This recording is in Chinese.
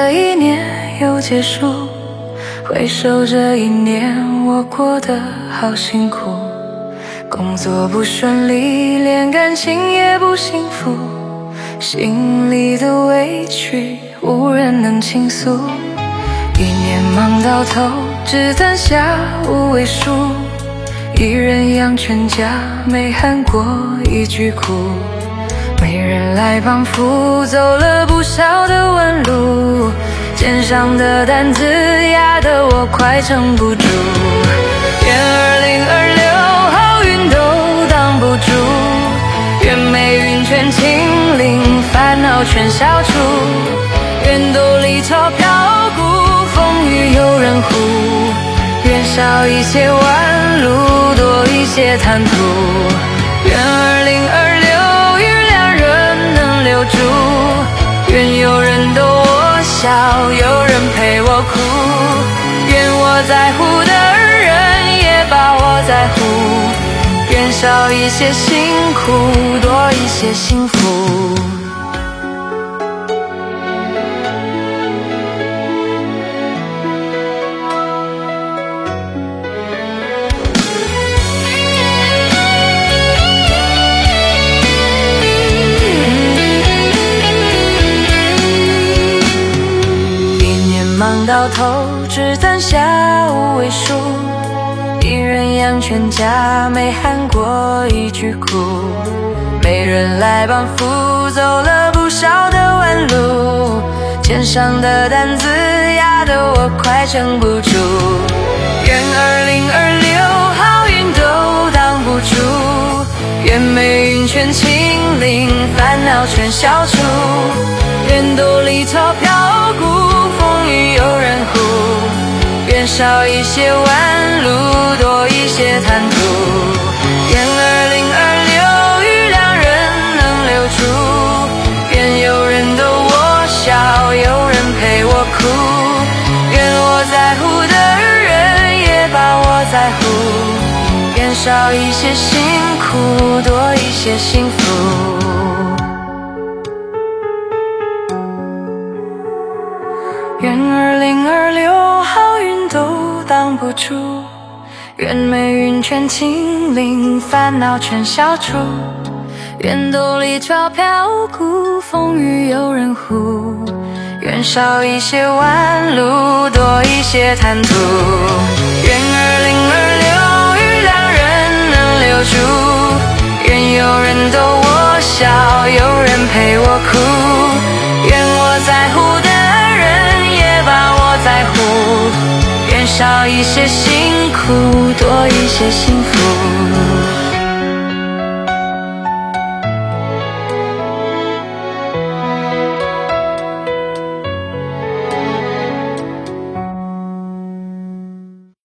这一年又结束，回首这一年我过得好辛苦，工作不顺利，连感情也不幸福，心里的委屈无人能倾诉。一年忙到头，只剩下5位数，一人养全家，没喊过一句苦，没人来帮扶，走了不少的弯路，肩上的担子压得我快撑不住。愿2026好运都挡不住，愿霉运全清零，烦恼全消除，愿兜里钞票鼓，风雨有人护，愿少一些弯路，多一些坦途。愿2026月亮人能留住，愿有人逗我笑，有人陪我哭，愿我在乎的人也把我在乎，愿少一些辛苦，多一些幸福。忙到头，只剩下5位数，一人养全家，没喊过一句苦，没人来帮扶，走了不少的弯路，肩上的担子压得我快撑不住。愿2026好运都挡不住，愿霉运全清零，烦恼全消除，愿兜里钞票鼓，风雨有人护，愿少一些弯路，多一些坦途。愿2026雨良人能留住，愿有人逗我笑，有人陪我哭，愿我在乎的人也把我在乎，愿少一些辛苦，多一些幸福。愿2026好运都挡不住，愿霉运全清零，烦恼全消除，愿兜里钞票鼓，风雨有人护，愿少一些弯路，多一些坦途。愿2026雨良人能留住，愿有人逗我笑，有人陪我哭，愿我在乎的把我在乎，愿少一些辛苦，多一些幸福。